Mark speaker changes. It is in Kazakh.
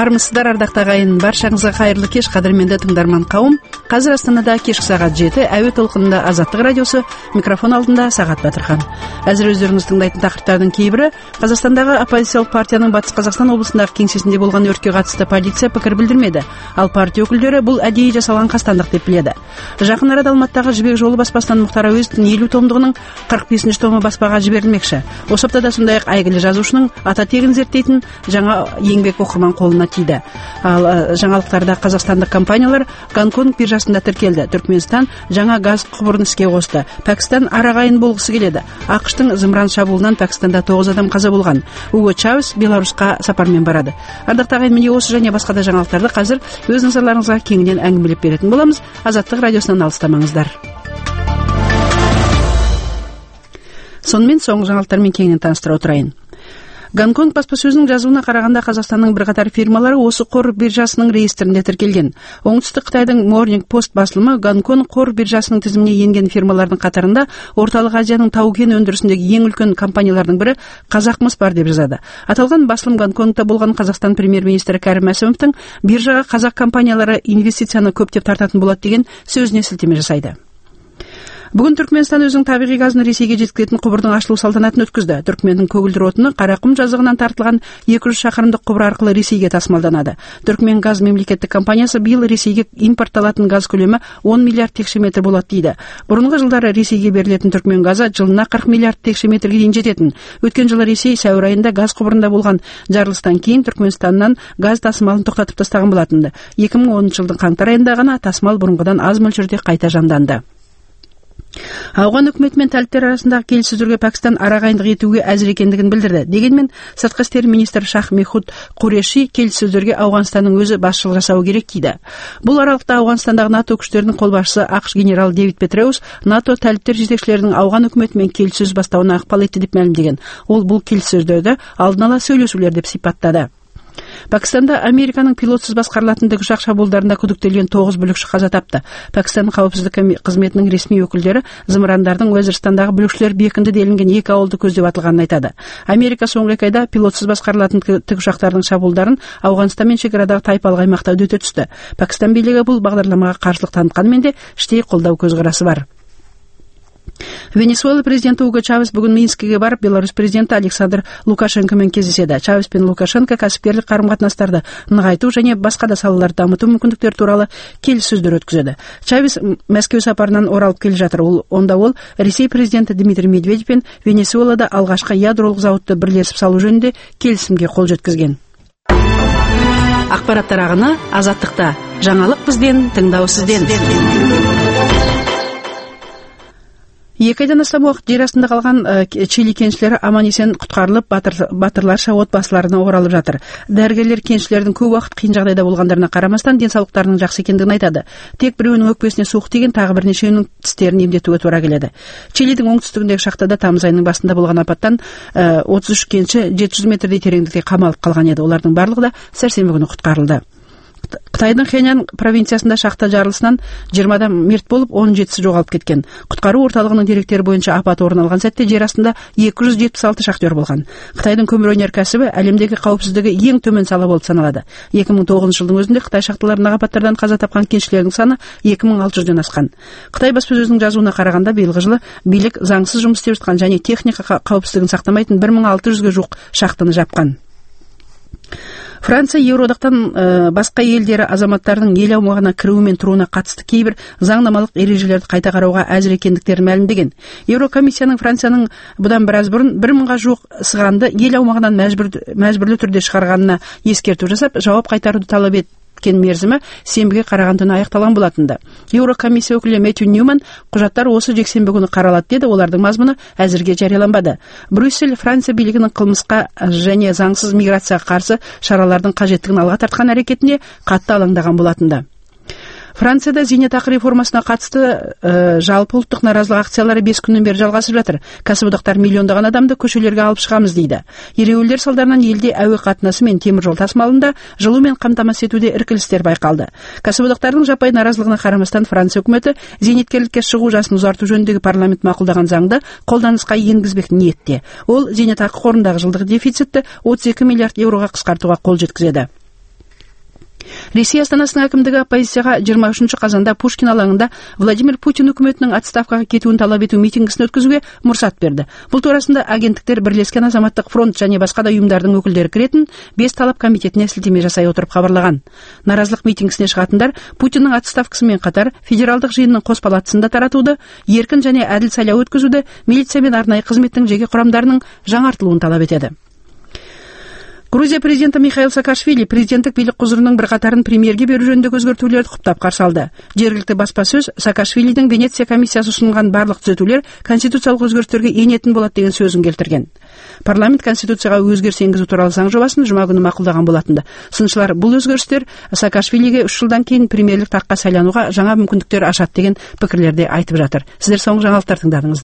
Speaker 1: Армысыздар, ардакты агайын, баршаңызга кайырлы кеш, кадырменде тыңдарман кауым. Казыр Астанада кешки саат 7, әуе толкунунда Азаттык радиосу, микрофон алдында Сагат Батырхан. Азыр өздөрүңүз тыңдайтын тақырыптардын кейбири Казакстандагы оппозициялык партиянын Батыс Казакстан облусундагы кеңсесинде болгон өрткө катысты полиция пикир билдирмеди. Ал партия өкүлдөрү бул адийи жасалган кастандык деп биледі. Жакын арада Алматтагы Жибек жолу баспасынан Мухтар Әуезовдун 50 томдугунун 45 тому баспага жиберилмекчи. Осы аптада сондай-ак айгиле жазуучунун ата тегин зерттейтин жаңа еңбек окурман колуна тийди. Ал жаңалыктарда казакстандык компаниялар Гонконг биржасында тиркелди. Түркмөнстан жаңа газ кубурун иске косду. Пакистан арагайын болгусу келеді. АКШтын зымыран шабуылынан Пакистанда 9 адам каза болгон. Уго Чавес Беларуска сапармен барады. Ардактуу агайын, міне осы және басқа да жаңалыктарды қазір өз назарларыңызга кеңинен әңгимелеп беретін боламыз. Азаттык радиосунан алыстамаңыздар. Сонымен соңғы жаңалыктармен кеңинен тааныстыра отурайын. Гонконг баспасөзүнүн жазууна караганда Казакстандын бир катар фирмалары осы кор биржасынын реестринде тиркелген. Оңтүстүк Кытайдын Morning Post басылымы Гонконг кор биржасынын тизимине енген фирмалардын катарында Орталык Азиянын тау-кен өндүрүшүндөгү эң үлкөн компаниялардын бири Казакмыс бар деп жазады. Аталган басылым Гонконгдо болгон Казакстан премьер-министри Кәрим Мәсімовдун биржага казак компаниялары инвестицияны көптөп тартатын болот деген сөзүнө силтеме жасайды. Бүгүн Түркмөнстан өзүнүн табигый газын Ресейге жеткизетін кубурдун ачылуу салтанатын өткөздү. Түркмендин көгүлдөр отуну Каракум жазыгынан тартылган 200 шакырымдык кубур аркылуу Ресейге тасымалданады. Түркмен газ мемлекеттик компаниясы быйыл Ресейге импортталатын газ көлөмү 10 миллиард текше метр болот дейди. Мурунку жылдары Ресейге берилетін Түркмен газы жылына 40 миллиард текше метрге дейин жететін. Өткөн жылы Ресей сәуір айында газ кубурунда болгон жарылыштан кийин Түркмөнстандан газ тасымалын токтотуп тастаган болотунду. 2010 жылдын каңтар айында гана тасымал мурункудан аз мөлчөрдө кайта жанданды. Ауган өкмөтү менен талиптер арасындагы келишсөздөргө Пакистан арагайындык этүүгө азыр экендигин билдирди. Дегенмен сырткы иштер министри Шах Мехмуд Куреши келишсөздөргө Ауганстандын өзү башчылык жасабы керек дейди. Бул аралыкта Ауганстандагы НАТО күчтөрүнүн кол башчысы АКШ генерал Дэвид Петреус НАТО талиптер жетекчилеринин Ауган өкмөтү менен келишсөз бастауына акпал этти деп маалымдеген. Ол бул келишсөздөрдө алдын ала сүйлөшүүлөр деп сипаттады. Пакистанда Американын пилотсуз баскарылатын тікұшақ шабуылдарында күдіктелген 9 бүлікші қаза тапты. Пакистанның қауіпсіздік қызметінің ресми өкілдері зымырандардың Уазирстандагы бүлікшілер бекінді делінген 2 ауылды көздеп атылғанын айтады. Америка соңғы айда пилотсуз басқарылатын тікұшақтардың шабуылдарын Ауғанстан мен шекарадағы тайпалык аймакта өтө түсті. Пакистан бийлиги бул багдарламага каршылык танытканымен де иштей колдоо көз карасы бар. Венесуэла президенти Уго Чавес бүгүн Минскиге барып, Беларусь президенти Александр Лукашенко менен кездешеди. Чавес пен Лукашенко касипкерлик карым-катнаштарды нығайтуу және басқа да салаларды дамытуу мүмкүндүктөрү тууралуу келиссөздөр өткөзөдү. Чавес Мәскеу сапарынан оралып келе жатыр. Онда ол Ресей президенти Дмитрий Медведев пен Венесуэлада алгачкы ядролук заводду бирлешип салуу жөнүндө келисимге кол жеткизген. Акпараттар агыны Азаттыкта. Жаңалык бизден, тыңдоо сизден. 2 айдан астам уақыт жер астында қалған Чили кеншілері аман-есен құтқарылып, батырларша отбасыларына оралып жатыр. Дәрігерлер кеншілердің көп уақыт қиын жағдайда болғандарына қарамастан денсаулықтарының жақсы екендігін айтады. Тек біреуінің өкпесіне суық тиген, тағы бірнешеуінің тістерін емдетуге тура келеді. Чилидің оңтүстігіндегі шахтада тамыз айының басында болған апаттан 33 кенші 700 метрдей тереңдікте қамалып қалған еді. Олардың барлығы да сәрсенбі күні құтқарылды. Қытайдың Хэнян провинциясында шахта жарылысынан 20 адам мерт болып, 17-сі жоғалып кеткен. Құтқару орталығының деректері бойынша апат орын алған сәтте жер астында 276 шахтер болған. Қытайдың көмір өнеркәсібі әлемдегі қауіпсіздігі ең төмен сала болып саналады. 2009 жылдың өзінде Қытай шахталарындағы апаттардан қаза тапқан кеншілердің саны 2600-ден асқан. Қытай баспасөзінің жазуына қарағанда биылғы жылы билік заңсыз жұмыс істеп жатқан және техника қауіпсіздігін сақтамайтын 1600-ге жуық шахтаны жапқан. Франция Еуроодактан басқа елдері азаматтарының ел аумағына кіруі мен тұруына қатысты кейбір заңнамалық ережелерді қайта қарауға әзір екендіктерін мәлімдеген. Еурокомиссияның Францияның бұдан біраз бұрын 1000-ға жуық сығанды ел аумағынан мәжбүрлі түрде шығарғанына ескерту жасап, жауап қайтаруды талап мерзімі сенбіге қараған түні аяқталған болатынды. Еурокомиссия өкілі Мэтью Ньюман құжаттар осы жексенбі күні қаралады деді, олардың мазмұны әзірге жарияланбады. Брюссель Франция билігінің қылмысқа және заңсыз миграцияға қарсы шаралардың қажеттігін алға тартқан әрекетіне қатты алаңдаған болатынды. Францияда зейнетақы реформасына қатысты жалпы ұлттық наразылық акциялары 5 күннен бері жалғасып жатыр. Кәсіподақтар миллиондаған адамды көшелерге алып шығамыз дейді. Ереуілдер салдарынан елде әуе қатынасы мен темір жол тасымалында жылумен қамтамасыз етуде іркілістер байқалды. Кәсіподақтардың жаппай наразылығына қарамастан Франция үкіметі зейнеткерлікке шығу жасын ұзарту жөніндегі парламент мақұлдаған заңды қолданысқа енгізбек ниетте. Ол зейнетақы қорындағы жылдық дефицитті 32 миллиард еуроға қысқартуға қол жеткізеді. Ресей астанасының әкімдігі оппозицияға 23 қазанда Пушкин алаңында Владимир Путин үкіметінің отставкаға кетуін талап ету митингісін өткізуге мұрсат берді. Бұл турасында агенттіктер Бірлескен азаматтық фронт және басқа да ұйымдардың өкілдері кіретін 5 талап комитетіне сілтеме жасай отырып хабарлаған. Наразылық митингісіне шығатындар Путиннің отставкасымен қатар федералдық жиынның қос палатасында таратуды, еркін және әділ сайлау өткізуді, милиция мен арнайы қызметтің жеке құрамдарының жаңартылуын талап етеді. Грузия президенті Михаил Саакашвили президенттік билік құзырының бірқатарын премьерге беру жөніндегі өзгертулерді құптап қарсы алды. Жергілікті баспасөз Саакашвилидің Венеция комиссиясы ұсынған барлық түзетулер конституциялық өзгерістерге енетін болады деген сөзін келтірген. Парламент конституцияға өзгеріс енгізу туралы заң жобасын жұма күні мақұлдаған болатынды. Сыншылар бұл өзгерістер Саакашвилиге 3 жылдан кейін премьерлік таққа сайлануға жаңа мүмкіндіктер ашады деген пікірлерде айтып жатыр. Сіздер соңғы жаңалықтар тыңдадыңыз.